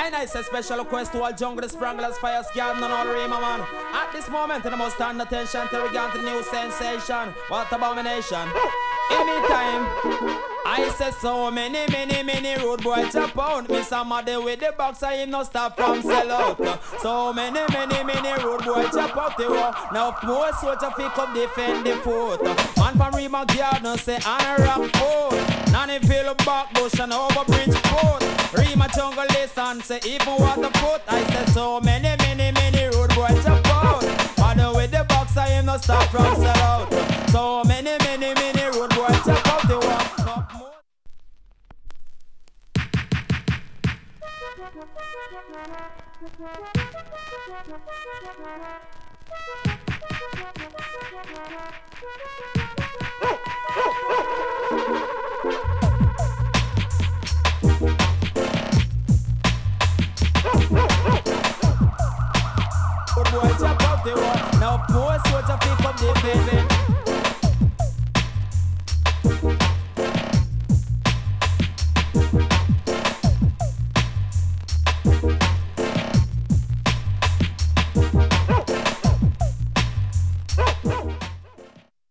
I say special request to all jungle spranglers, fire scan, and all Rima man. At this moment, I must stand attention to regard the new sensation. What abomination? Anytime I say so many road boy chop out. Me somebody with the box I no stop from sell out. So many road boy chop out the war. Now more soldier pick up defend the fort. Man from Rima Garden say and rock foot. Nannyville back bush and over bridge port. Rima jungle listen say even water foot. I say so many road boy chop out. Man with the box I no stop from sell out. So many road boy chop out the war. Boy, chop out the war. Now poor soldier pick up the pavement.